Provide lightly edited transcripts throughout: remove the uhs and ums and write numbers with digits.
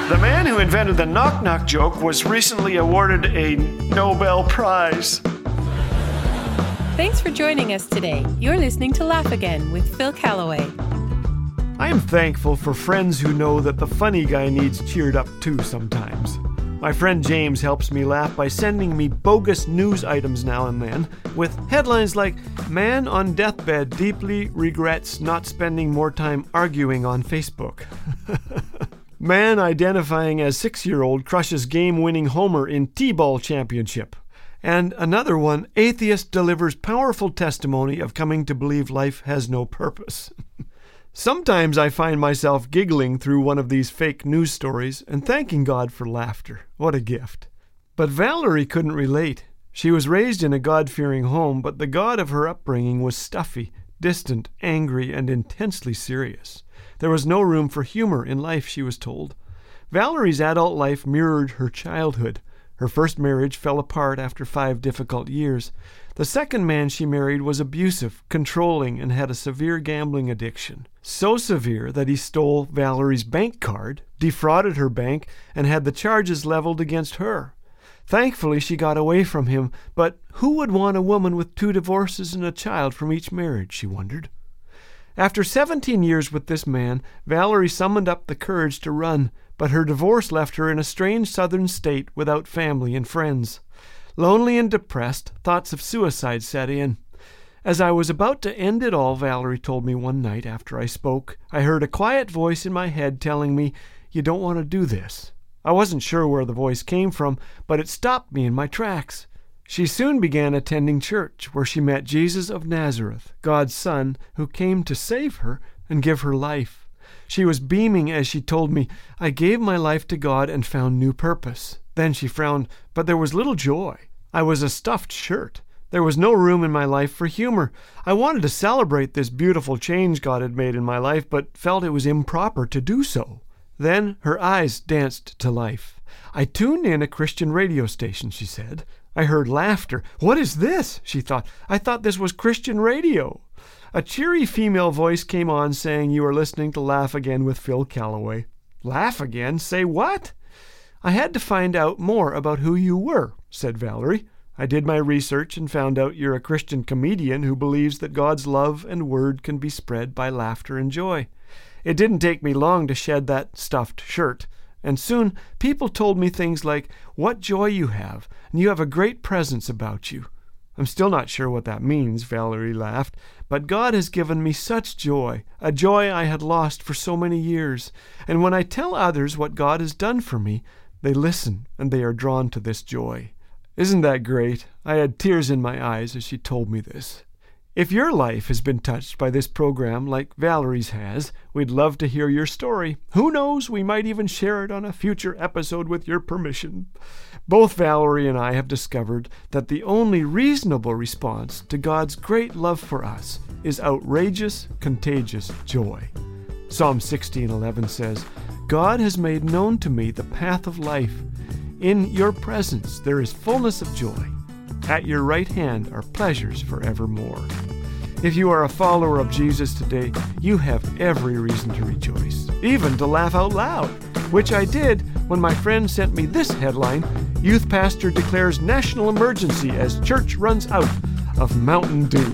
The man who invented the knock-knock joke was recently awarded a Nobel Prize. Thanks for joining us today. You're listening to Laugh Again with Phil Callaway. I am thankful for friends who know that the funny guy needs cheered up too sometimes. My friend James helps me laugh by sending me bogus news items now and then, with headlines like, "Man on deathbed deeply regrets not spending more time arguing on Facebook." Man identifying as 6-year-old crushes game-winning homer in T-ball championship. And another one, atheist delivers powerful testimony of coming to believe life has no purpose. Sometimes I find myself giggling through one of these fake news stories and thanking God for laughter. What a gift. But Valerie couldn't relate. She was raised in a God-fearing home, but the God of her upbringing was stuffy, distant, angry, and intensely serious. There was no room for humor in life, she was told. Valerie's adult life mirrored her childhood. Her first marriage fell apart after 5 difficult years. The second man she married was abusive, controlling, and had a severe gambling addiction. So severe that he stole Valerie's bank card, defrauded her bank, and had the charges leveled against her. Thankfully, she got away from him, but who would want a woman with 2 divorces and a child from each marriage, she wondered. After 17 years with this man, Valerie summoned up the courage to run, but her divorce left her in a strange southern state without family and friends. Lonely and depressed, thoughts of suicide set in. As I was about to end it all, Valerie told me one night after I spoke, I heard a quiet voice in my head telling me, "You don't want to do this." I wasn't sure where the voice came from, but it stopped me in my tracks. She soon began attending church, where she met Jesus of Nazareth, God's Son, who came to save her and give her life. She was beaming as she told me, "I gave my life to God and found new purpose." Then she frowned, but there was little joy. I was a stuffed shirt. There was no room in my life for humor. I wanted to celebrate this beautiful change God had made in my life, but felt it was improper to do so. Then her eyes danced to life. "I tuned in a Christian radio station," she said. I heard laughter. "What is this?" she thought. "I thought this was Christian radio." A cheery female voice came on saying, "You are listening to Laugh Again with Phil Callaway." "Laugh again? Say what?" "I had to find out more about who you were," said Valerie. "I did my research and found out you're a Christian comedian who believes that God's love and word can be spread by laughter and joy. It didn't take me long to shed that stuffed shirt. And soon people told me things like, 'What joy you have, and you have a great presence about you.' I'm still not sure what that means," Valerie laughed, "but God has given me such joy, a joy I had lost for so many years. And when I tell others what God has done for me, they listen and they are drawn to this joy." Isn't that great? I had tears in my eyes as she told me this. If your life has been touched by this program like Valerie's has, we'd love to hear your story. Who knows, we might even share it on a future episode with your permission. Both Valerie and I have discovered that the only reasonable response to God's great love for us is outrageous, contagious joy. Psalm 16:11 says, "God has made known to me the path of life. In your presence there is fullness of joy. At your right hand are pleasures forevermore." If you are a follower of Jesus today, you have every reason to rejoice, even to laugh out loud, which I did when my friend sent me this headline, "Youth Pastor Declares National Emergency as Church Runs Out of Mountain Dew."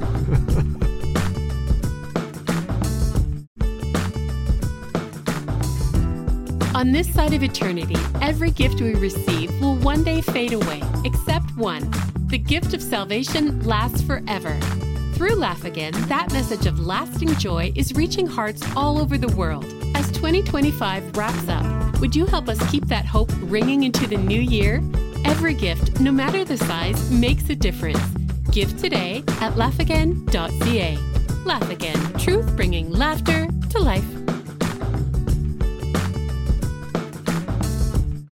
On this side of eternity, every gift we receive will one day fade away, except one. The gift of salvation lasts forever. Through Laugh Again, that message of lasting joy is reaching hearts all over the world. As 2025 wraps up, would you help us keep that hope ringing into the new year? Every gift, no matter the size, makes a difference. Give today at laughagain.ca. Laugh Again, truth bringing laughter to life.